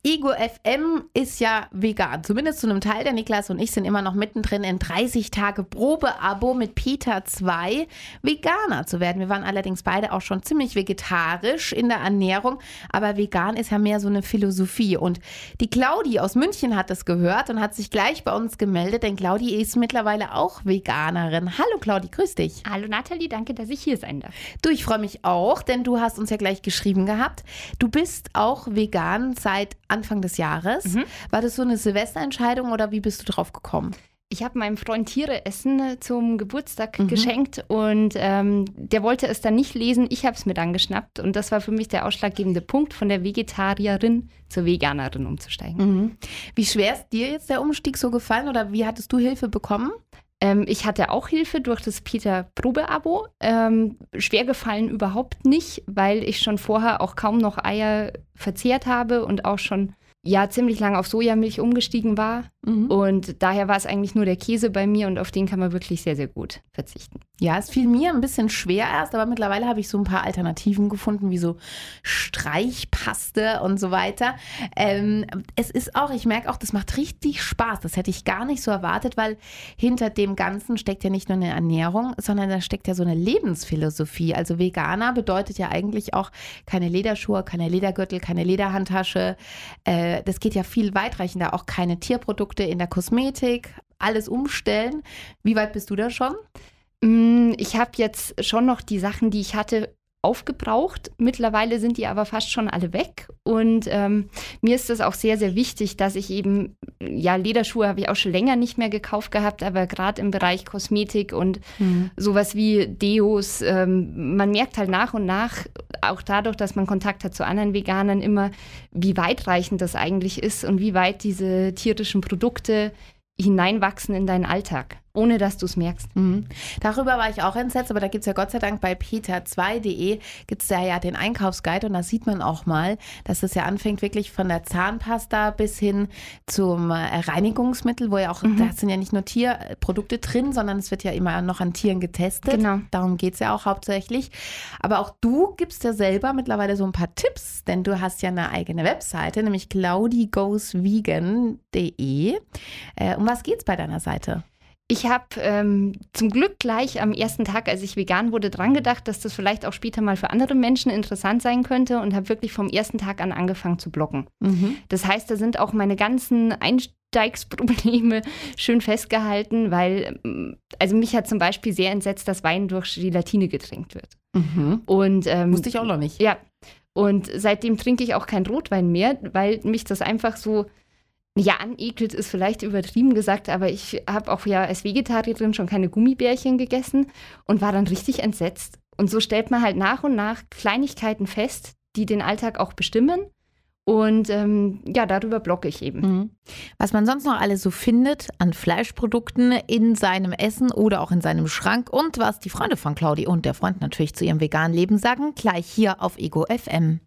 Ego FM ist ja vegan, zumindest zu einem Teil. Der Niklas und ich sind immer noch mittendrin in 30 Tage Probeabo mit Peter 2, Veganer zu werden. Wir waren allerdings beide auch schon ziemlich vegetarisch in der Ernährung, aber vegan ist ja mehr so eine Philosophie. Und die Claudi aus München hat das gehört und hat sich gleich bei uns gemeldet, denn Claudi ist mittlerweile auch Veganerin. Hallo Claudi, grüß dich. Hallo Nathalie, danke, dass ich hier sein darf. Du, ich freue mich auch, denn du hast uns ja gleich geschrieben gehabt. Du bist auch vegan seit Anfang des Jahres. War das so eine Silvesterentscheidung oder wie bist du drauf gekommen? Ich habe meinem Freund Tiere essen zum Geburtstag geschenkt und der wollte es dann nicht lesen. Ich habe es mir dann geschnappt und das war für mich der ausschlaggebende Punkt, von der Vegetarierin zur Veganerin umzusteigen. Wie schwer ist dir jetzt der Umstieg so gefallen oder wie hattest du Hilfe bekommen? Ich hatte auch Hilfe durch das Peter-Probe-Abo. Schwer gefallen überhaupt nicht, weil ich schon vorher auch kaum noch Eier verzehrt habe und auch schon ziemlich lange auf Sojamilch umgestiegen war. Und daher war es eigentlich nur der Käse bei mir und auf den kann man wirklich sehr, sehr gut verzichten. Ja, es fiel mir ein bisschen schwer erst, aber mittlerweile habe ich so ein paar Alternativen gefunden, wie so Streichpaste und so weiter. Es ist auch, ich merke auch, das macht richtig Spaß. Das hätte ich gar nicht so erwartet, weil hinter dem Ganzen steckt ja nicht nur eine Ernährung, sondern da steckt ja so eine Lebensphilosophie. Also Veganer bedeutet ja eigentlich auch keine Lederschuhe, keine Ledergürtel, keine Lederhandtasche. Das geht ja viel weitreichender, auch keine Tierprodukte in der Kosmetik, alles umstellen. Wie weit bist du da schon? Ich habe jetzt schon noch die Sachen, die ich hatte, aufgebraucht. Mittlerweile sind die aber fast schon alle weg. Und mir ist das auch sehr, sehr wichtig, dass ich eben, Lederschuhe habe ich auch schon länger nicht mehr gekauft gehabt, aber gerade im Bereich Kosmetik und sowas wie Deos, man merkt halt nach und nach, auch dadurch, dass man Kontakt hat zu anderen Veganern, immer, wie weitreichend das eigentlich ist und wie weit diese tierischen Produkte hineinwachsen in deinen Alltag, ohne dass du es merkst. Darüber war ich auch entsetzt, aber da gibt es ja Gott sei Dank bei peter2.de gibt es ja den Einkaufsguide und da sieht man auch mal, dass es ja anfängt wirklich von der Zahnpasta bis hin zum Reinigungsmittel, wo ja auch, da sind ja nicht nur Tierprodukte drin, sondern es wird ja immer noch an Tieren getestet. Genau. Darum geht es ja auch hauptsächlich. Aber auch du gibst ja selber mittlerweile so ein paar Tipps, denn du hast ja eine eigene Webseite, nämlich claudigoesvegan.de. Um was geht's bei deiner Seite? Ich habe zum Glück gleich am ersten Tag, als ich vegan wurde, dran gedacht, dass das vielleicht auch später mal für andere Menschen interessant sein könnte und habe wirklich vom ersten Tag an angefangen zu bloggen. Das heißt, da sind auch meine ganzen Einsteigsprobleme schön festgehalten, weil, also mich hat zum Beispiel sehr entsetzt, dass Wein durch Gelatine getränkt wird. Und, wusste ich auch noch nicht. Ja, und seitdem trinke ich auch keinen Rotwein mehr, weil mich das einfach so anekelt ist vielleicht übertrieben gesagt, aber ich habe auch als Vegetarierin schon keine Gummibärchen gegessen und war dann richtig entsetzt. Und so stellt man halt nach und nach Kleinigkeiten fest, die den Alltag auch bestimmen. Und darüber blogge ich eben. Was man sonst noch alles so findet an Fleischprodukten in seinem Essen oder auch in seinem Schrank und was die Freunde von Claudi und der Freund natürlich zu ihrem veganen Leben sagen, gleich hier auf Ego FM.